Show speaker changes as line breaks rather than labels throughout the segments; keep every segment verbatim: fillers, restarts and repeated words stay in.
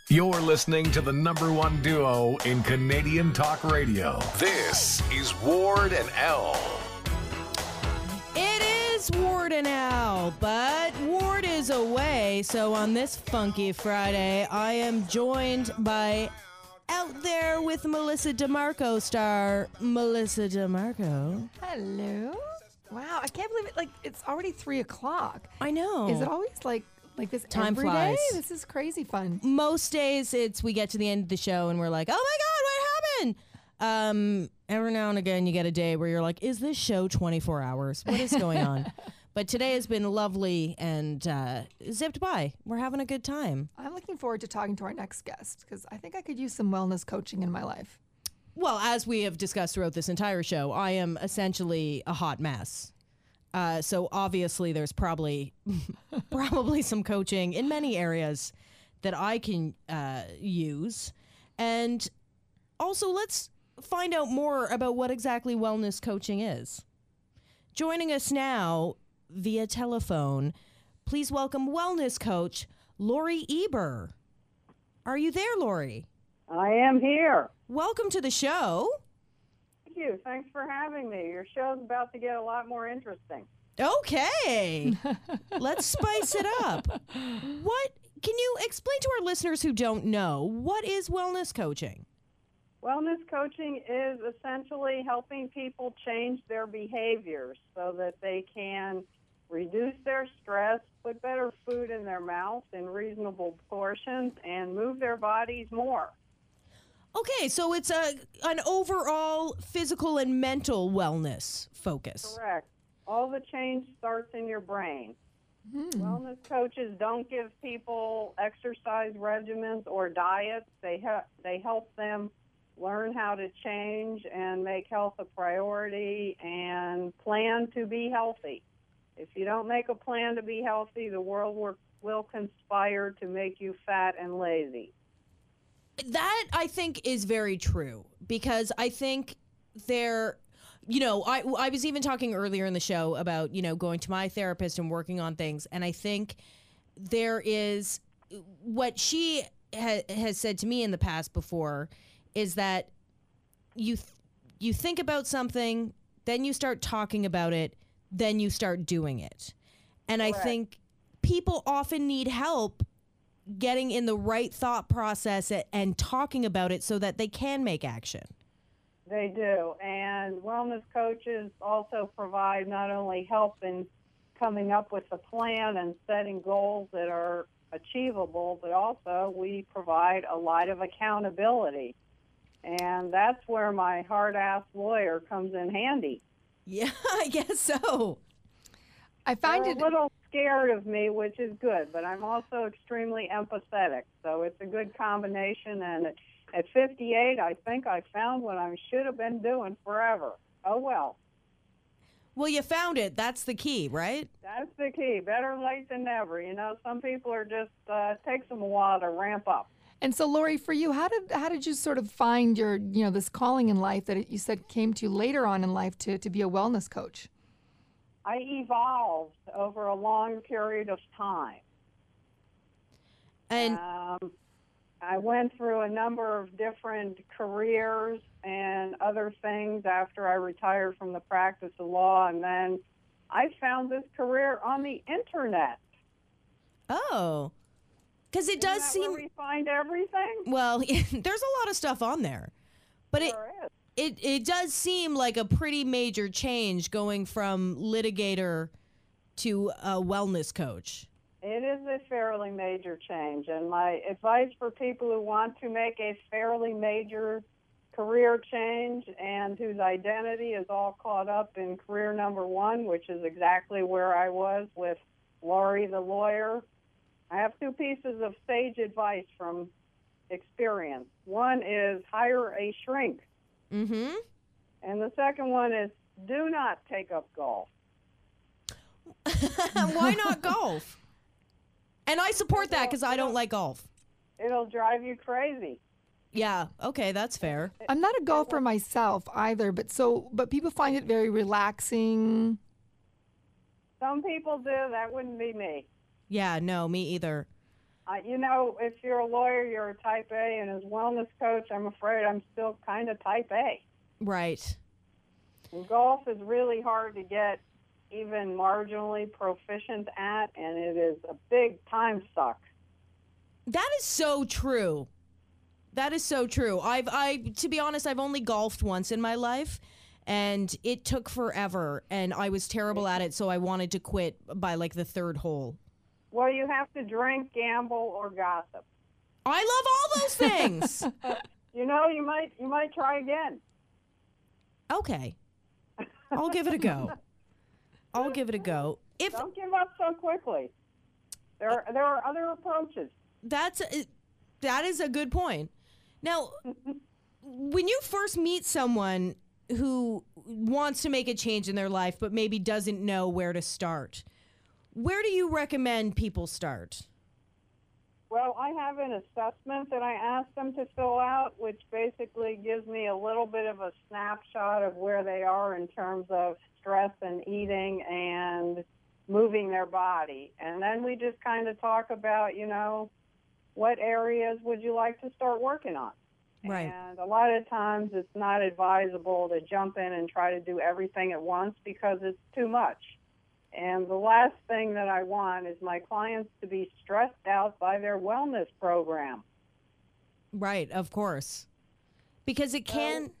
You're listening to the number one duo in Canadian talk radio. This is Ward and L.
It is Ward and Al, but Ward is away, so on this funky Friday, I am joined by Out There with Melissa DeMarco star Melissa DeMarco.
Hello. Wow, I can't believe it. Like, it's already three o'clock.
I know.
Is it always like like this
Time
every
flies.
day? This is crazy fun.
Most days it's we get to the end of the show and we're like, oh my God, what happened? Um, every now and again you get a day where you're like, is this show twenty-four hours? What is going on? But today has been lovely and uh, zipped by. We're having a good time.
I'm looking forward to talking to our next guest because I think I could use some wellness coaching in my life.
Well, as we have discussed throughout this entire show, I am essentially a hot mess. Uh, so obviously there's probably probably some coaching in many areas that I can uh, use. And also let's find out more about what exactly wellness coaching is. Joining us now via telephone, please welcome wellness coach Lori Eber. Are you there, Lori?
I am here.
Welcome to the show.
Thank you. Thanks for having me. Your show's about to get a lot more interesting.
Okay. Let's spice it up. What can you explain to our listeners who don't know, what is wellness coaching?
Wellness coaching is essentially helping people change their behaviors so that they can reduce their stress, put better food in their mouth in reasonable portions, and move their bodies more.
Okay, so it's a an overall physical and mental wellness focus.
Correct. All the change starts in your brain.
Hmm.
Wellness coaches don't give people exercise regimens or diets. They ha- they help them learn how to change and make health a priority and plan to be healthy. If you don't make a plan to be healthy, the world will, will conspire to make you fat and lazy.
That, I think, is very true because I think there, you know, I, I was even talking earlier in the show about, you know, going to my therapist and working on things. And I think there is what she ha- has said to me in the past before is that you th- you think about something, then you start talking about it, then you start doing it. And I
Correct.
think people often need help getting in the right thought process and talking about it so that they can make action.
They do. And wellness coaches also provide not only help in coming up with a plan and setting goals that are achievable, but also we provide a lot of accountability. And that's where my hard-ass lawyer comes in handy.
Yeah, I guess so.
I find
They're
it
a little scared of me, which is good, but I'm also extremely empathetic. So it's a good combination. And at, at fifty-eight, I think I found what I should have been doing forever. Oh, well.
Well, you found it. That's the key, right?
That's the key. Better late than never. You know, some people are just, uh, it takes them a while to ramp up.
And so, Lori, for you, how did how did you sort of find your, you know, this calling in life that it, you said came to you later on in life to, to be a wellness coach?
I evolved over a long period of time.
And
Um, I went through a number of different careers and other things after I retired from the practice of law, and then I found this career on the internet.
oh, because it does
Isn't that
seem
where we find everything?
well. There's a lot of stuff on there, but it.
There is.
It it does seem like a pretty major change going from litigator to a wellness coach.
It is a fairly major change, and my advice for people who want to make a fairly major career change and whose identity is all caught up in career number one, which is exactly where I was with Laurie the lawyer. I have two pieces of sage advice from experience. One is hire a shrink.
Mm-hmm.
And the second one is do not take up golf.
Why not golf? And I support that because I don't like golf.
It'll drive you crazy.
Yeah, okay, that's fair.
I'm not a golfer myself either, but so but people find it very relaxing.
Some people do. That wouldn't be me.
Yeah, no, me either.
Uh, you know, if you're a lawyer, you're a type A, and as wellness coach, I'm afraid I'm still kind of type A.
Right.
And golf is really hard to get even marginally proficient at, and it is a big time suck.
That is so true. That is so true. I've, I, to be honest, I've only golfed once in my life, and it took forever, and I was terrible at it, so I wanted to quit by like the third hole.
Well, you have to drink, gamble, or gossip.
I love all those things.
You know, you might you might try again.
Okay. I'll give it a go. I'll give it a go. If
Don't give up so quickly. There are, there are other approaches.
That's a, that is a good point. Now, when you first meet someone who wants to make a change in their life but maybe doesn't know where to start, where do you recommend people start?
Well, I have an assessment that I ask them to fill out, which basically gives me a little bit of a snapshot of where they are in terms of stress and eating and moving their body. And then we just kind of talk about, you know, what areas would you like to start working on?
Right.
And a lot of times it's not advisable to jump in and try to do everything at once because it's too much. And the last thing that I want is my clients to be stressed out by their wellness program.
Right, of course. Because it can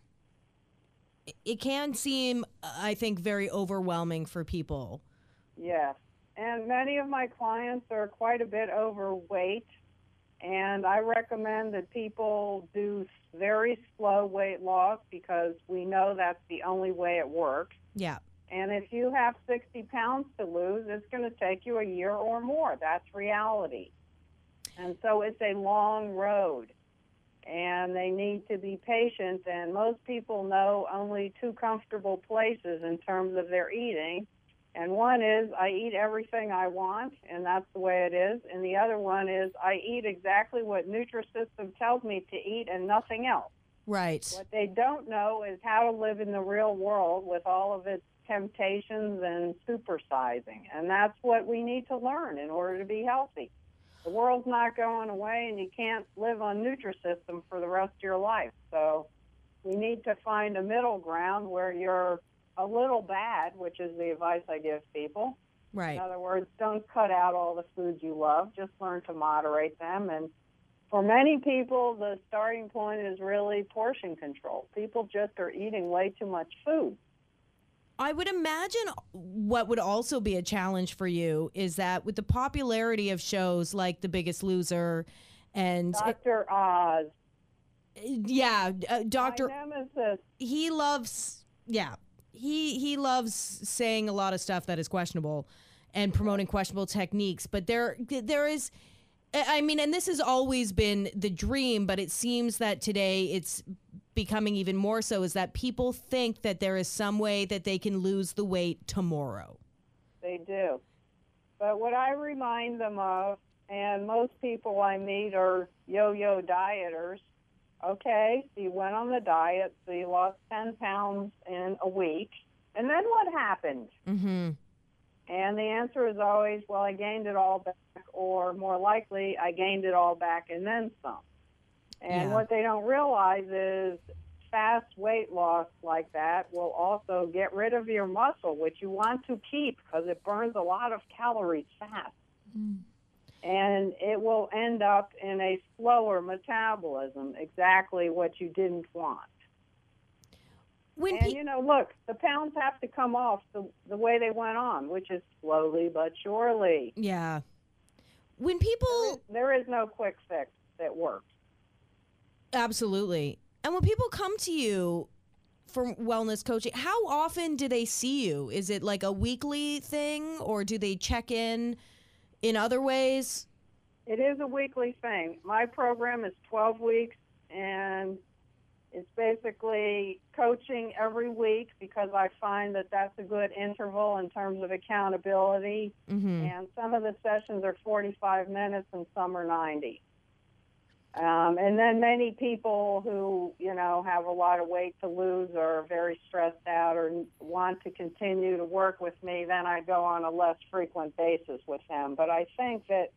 it can seem, I think, very overwhelming for people.
Yes. And many of my clients are quite a bit overweight, and I recommend that people do very slow weight loss because we know that's the only way it works.
Yeah.
And if you have sixty pounds to lose, it's going to take you a year or more. That's reality. And so it's a long road, and they need to be patient. And most people know only two comfortable places in terms of their eating. And one is I eat everything I want, and that's the way it is. And the other one is I eat exactly what Nutrisystem tells me to eat and nothing else.
Right.
What they don't know is how to live in the real world with all of its temptations and supersizing. And that's what we need to learn in order to be healthy. The world's not going away, and you can't live on Nutrisystem for the rest of your life. So we need to find a middle ground where you're a little bad, which is the advice I give people.
Right.
In other words, don't cut out all the foods you love. Just learn to moderate them. And for many people, the starting point is really portion control. People just are eating way too much food.
I would imagine what would also be a challenge for you is that with the popularity of shows like The Biggest Loser and
Doctor Oz.
Yeah, uh, Doctor
My nemesis.
He loves yeah. He he loves saying a lot of stuff that is questionable and promoting questionable techniques, but there there is I mean, and this has always been the dream, but it seems that today it's becoming even more so, is that people think that there is some way that they can lose the weight tomorrow.
They do. But what I remind them of, and most people I meet are yo-yo dieters, okay, so you went on the diet, so you lost ten pounds in a week, and then what happened?
Mm-hmm.
And the answer is always, well, I gained it all back, or more likely, I gained it all back and then some. And
Yeah.
what they don't realize is fast weight loss like that will also get rid of your muscle, which you want to keep because it burns a lot of calories fast.
Mm.
And it will end up in a slower metabolism, exactly what you didn't want.
When
And,
pe-
you know, look, the pounds have to come off the, the way they went on, which is slowly but surely.
yeah. When people
There is no quick fix that works.
Absolutely. And when people come to you for wellness coaching, how often do they see you? Is it like a weekly thing, or do they check in in other ways?
It is a weekly thing. My program is twelve weeks, and it's basically coaching every week because I find that that's a good interval in terms of accountability.
Mm-hmm.
And some of the sessions are forty-five minutes and some are ninety. Um, and then many people who, you know, have a lot of weight to lose or are very stressed out or want to continue to work with me, then I go on a less frequent basis with them. But I think that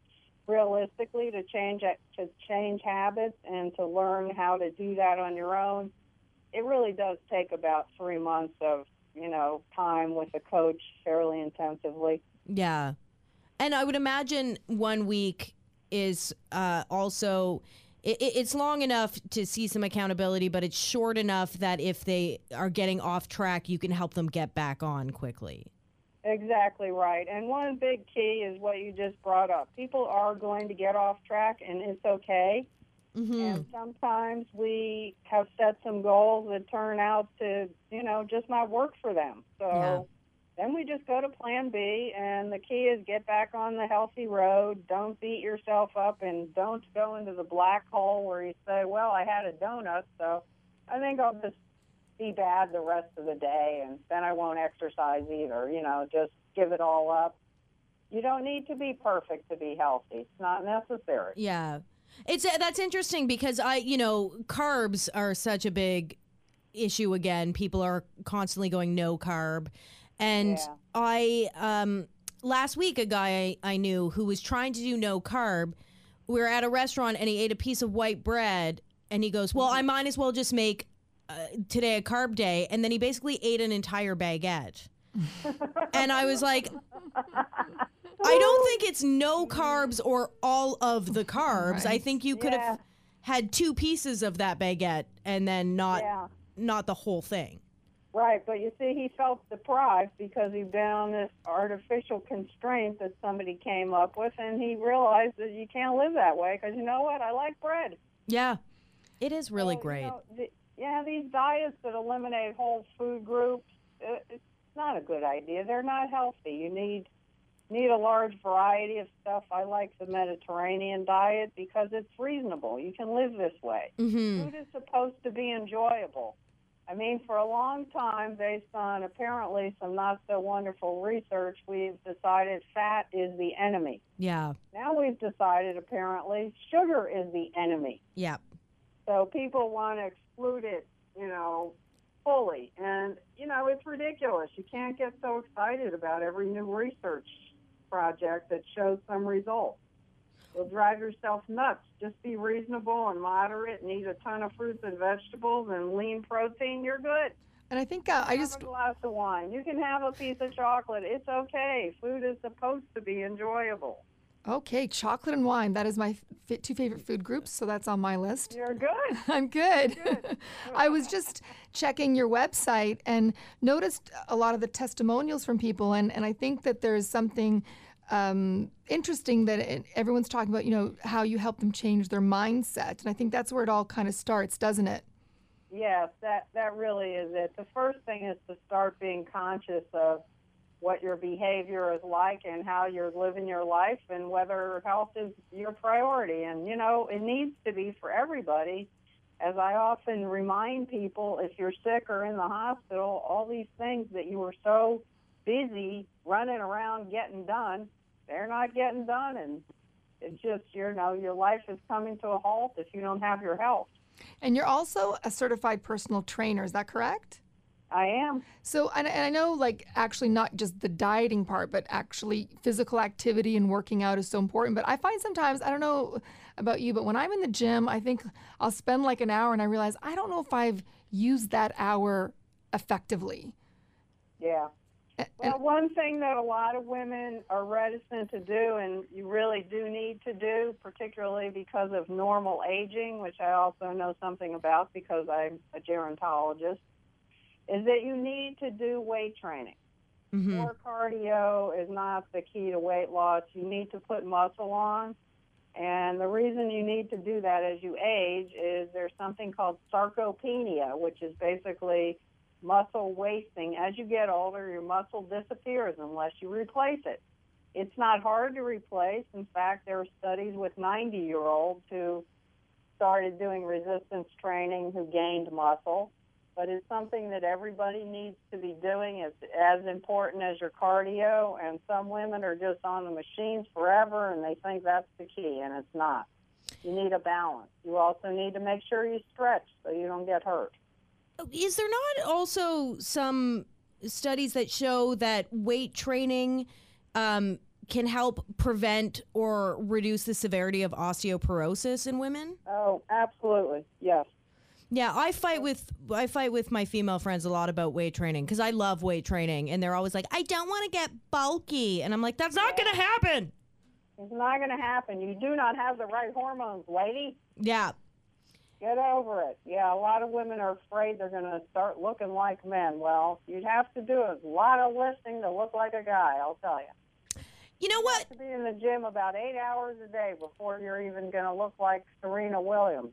realistically, to change to change habits and to learn how to do that on your own, it really does take about three months of, you know, time with a coach fairly intensively.
Yeah. And I would imagine one week is uh, also, it, it's long enough to see some accountability, but it's short enough that if they are getting off track, you can help them get back on quickly.
Exactly right. And one big key is what you just brought up. People are going to get off track, and it's okay. Mm-hmm. And sometimes we have set some goals that turn out to, you know, just not work for them. So yeah. Then we just go to plan B, and the key is get back on the healthy road. Don't beat yourself up, and don't go into the black hole where you say, well, I had a donut, so I think I'll just be bad the rest of the day, and then I won't exercise either. You know, just give it all up. You don't need to be perfect to be healthy. It's not necessary.
Yeah. It's uh, that's interesting because I, you know, carbs are such a big issue again. People are constantly going no carb. And yeah. I, um, last week, a guy I, I knew who was trying to do no carb, we were at a restaurant and he ate a piece of white bread and he goes, well, I might as well just make uh, today a carb day. And then he basically ate an entire baguette. And I was like, I don't think it's no carbs or all of the carbs. Right. I think you could yeah. have had two pieces of that baguette and then not yeah. not the whole thing.
Right, but you see, he felt deprived because he'd been on this artificial constraint that somebody came up with, and he realized that you can't live that way because, you know what, I like bread.
Yeah, it is really
so,
great.
You know, the, yeah, these diets that eliminate whole food groups, uh, it's not a good idea. They're not healthy. You need need a large variety of stuff. I like the Mediterranean diet because it's reasonable. You can live this way. Mm-hmm. Food is supposed to be enjoyable. I mean, for a long time, based on apparently some not-so-wonderful research, we've decided fat is the enemy.
Yeah.
Now we've decided, apparently, sugar is the enemy.
Yeah.
So people want to exclude it, you know, fully. And, you know, it's ridiculous. You can't get so excited about every new research project that shows some results. You'll drive yourself nuts. Just be reasonable and moderate and eat a ton of fruits and vegetables and lean protein. You're good.
And I think uh, I just...
Have a glass of wine. You can have a piece of chocolate. It's okay. Food is supposed to be enjoyable.
Okay, chocolate and wine. That is my f- two favorite food groups, so that's on my list.
You're good.
I'm good.
good.
I was just checking your website and noticed a lot of the testimonials from people, and, and I think that there's something... Um, interesting that it, everyone's talking about, you know, how you help them change their mindset. And I think that's where it all kind of starts, doesn't it?
Yes, that, that really is it. The first thing is to start being conscious of what your behavior is like and how you're living your life and whether health is your priority. And, you know, it needs to be for everybody. As I often remind people, if you're sick or in the hospital, all these things that you were so busy running around getting done, they're not getting done, and it's just, you know, your life is coming to a halt if you don't have your health.
And you're also a certified personal trainer, is that correct?
I am.
So, and, and I know, like, actually not just the dieting part, but actually physical activity and working out is so important. But I find sometimes, I don't know about you, but when I'm in the gym, I think I'll spend like an hour and I realize I don't know if I've used that hour effectively.
Yeah. Well, one thing that a lot of women are reticent to do, and you really do need to do, particularly because of normal aging, which I also know something about because I'm a gerontologist, is that you need to do weight training. Mm-hmm. More cardio is not the key to weight loss. You need to put muscle on. And the reason you need to do that as you age is there's something called sarcopenia, which is basically muscle wasting. As you get older, your muscle disappears unless you replace it. It's not hard to replace. In fact, there are studies with ninety-year-olds who started doing resistance training who gained muscle. But it's something that everybody needs to be doing. It's as important as your cardio, and some women are just on the machines forever, and they think that's the key, and it's not. You need a balance. You also need to make sure you stretch so you don't get hurt.
Is there not also some studies that show that weight training um, can help prevent or reduce the severity of osteoporosis in women?
Oh, absolutely. Yes.
Yeah, I fight with I fight with my female friends a lot about weight training because I love weight training, and they're always like, "I don't want to get bulky," and I'm like, "That's not going to happen."
It's not going to happen. You do not have the right hormones, lady.
Yeah.
Get over it. Yeah, a lot of women are afraid they're going to start looking like men. Well, you'd have to do a lot of lifting to look like a guy, I'll tell you.
You know what?
You have to be in the gym about eight hours a day before you're even going to look like Serena Williams.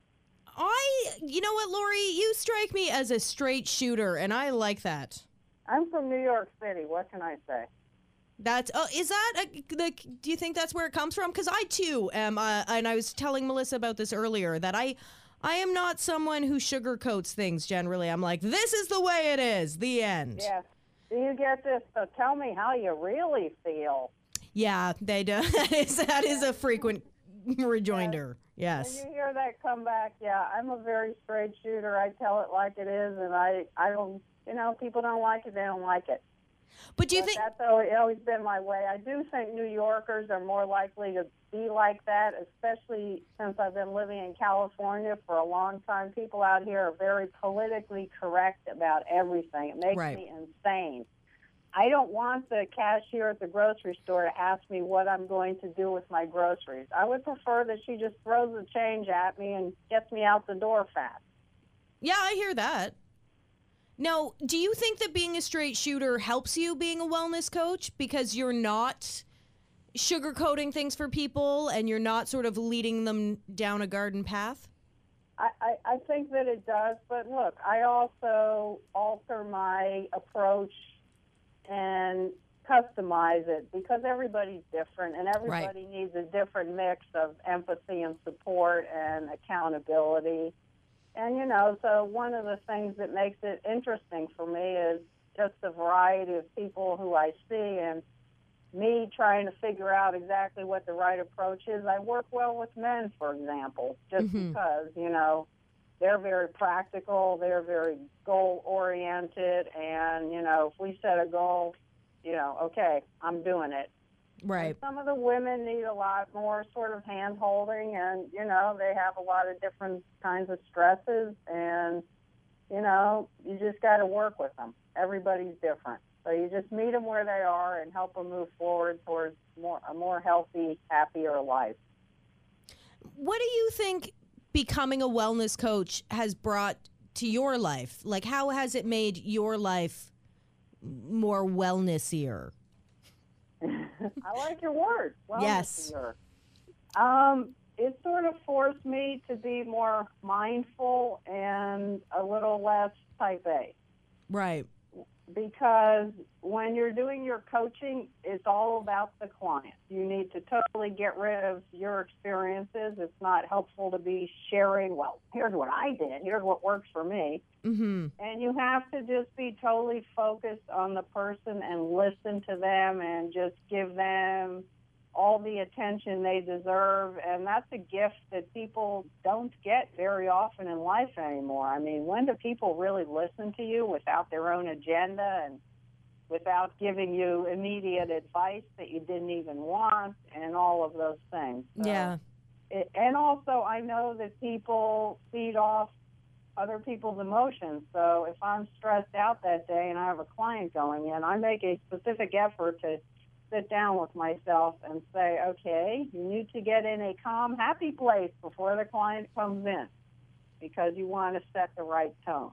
I, you know what, Lori? You strike me as a straight shooter, and I like that.
I'm from New York City. What can I say?
That's, oh, is that, a, the, do you think that's where it comes from? Because I, too, am, uh, and I was telling Melissa about this earlier, that I, I am not someone who sugarcoats things generally. I'm like, this is the way it is, the end.
Yes. Do you get this? So tell me how you really feel.
Yeah, they do. that, is, that is a frequent rejoinder. Yes.
When you hear that come back, yeah, I'm a very straight shooter. I tell it like it is, and I, I don't, you know, people don't like it, they don't like it.
But do you
but
think
that's always, always been my way? I do think New Yorkers are more likely to be like that, especially since I've been living in California for a long time. People out here are very politically correct about everything. It makes
Right.
me insane. I don't want the cashier at the grocery store to ask me what I'm going to do with my groceries. I would prefer that she just throws the change at me and gets me out the door fast.
Yeah, I hear that. Now, do you think that being a straight shooter helps you being a wellness coach because you're not sugarcoating things for people and you're not sort of leading them down a garden path?
I, I, I think that it does, but look, I also alter my approach and customize it because everybody's different and everybody
Right.
needs a different mix of empathy and support and accountability. And, you know, so one of the things that makes it interesting for me is just the variety of people who I see and me trying to figure out exactly what the right approach is. I work well with men, for example, just
Mhm.
because, you know, they're very practical, they're very goal-oriented, and, you know, if we set a goal, you know, okay, I'm doing it.
Right.
And some of the women need a lot more sort of hand-holding, and, you know, they have a lot of different kinds of stresses, and, you know, you just got to work with them. Everybody's different. So you just meet them where they are and help them move forward towards more a more healthy, happier life.
What do you think becoming a wellness coach has brought to your life? Like, how has it made your life more wellnessier?
I like your word.
Yes.
Wellnessier. Um, it sort of forced me to be more mindful and a little less type A.
Right.
Because when you're doing your coaching, it's all about the client. You need to totally get rid of your experiences. It's not helpful to be sharing, well, here's what I did, here's what works for me.
Mm-hmm.
And you have to just be totally focused on the person and listen to them and just give them all the attention they deserve. And that's a gift that people don't get very often in life anymore. I mean, when do people really listen to you without their own agenda and without giving you immediate advice that you didn't even want and all of those things? So
Yeah.
it, and also, I know that people feed off other people's emotions. So if I'm stressed out that day and I have a client going in, I make a specific effort to sit down with myself and say, okay, you need to get in a calm, happy place before the client comes in because you want to set the right tone.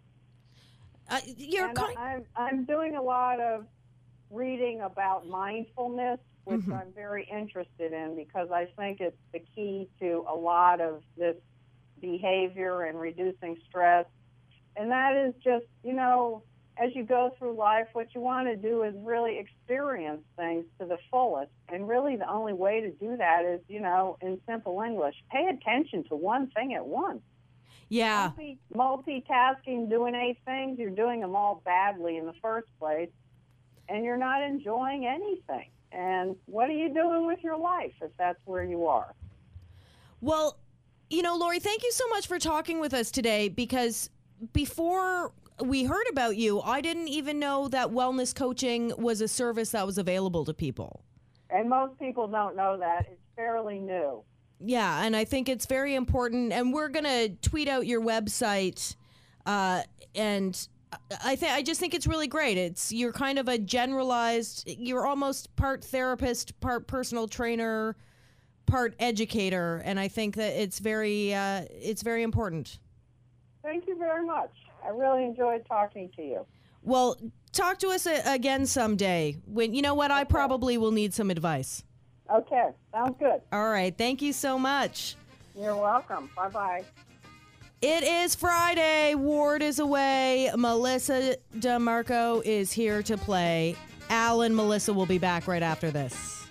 Uh, you're
And
kind-
I'm, I'm doing a lot of reading about mindfulness, which
Mhm.
I'm very interested in because I think it's the key to a lot of this behavior and reducing stress. And that is just, you know, as you go through life, what you want to do is really experience things to the fullest. And really the only way to do that is, you know, in simple English, pay attention to one thing at once.
yeah.
Don't be multitasking, doing eight things. You're doing them all badly in the first place, and you're not enjoying anything. And what are you doing with your life if that's where you are?
Well, you know, Lori, thank you so much for talking with us today because before we heard about you, I didn't even know that wellness coaching was a service that was available to people.
And most people don't know that. It's fairly new.
Yeah, and I think it's very important. And we're going to tweet out your website. Uh, and I think I just think it's really great. It's you're kind of a generalized, you're almost part therapist, part personal trainer, part educator. And I think that it's very, uh, it's very important.
Thank you very much. I really enjoyed talking to you.
Well, talk to us a- again someday. When you know what, I probably will need some advice.
Okay, sounds good.
All right, thank you so much.
You're welcome. Bye-bye.
It is Friday. Ward is away. Melissa DeMarco is here to play. Al and Melissa will be back right after this.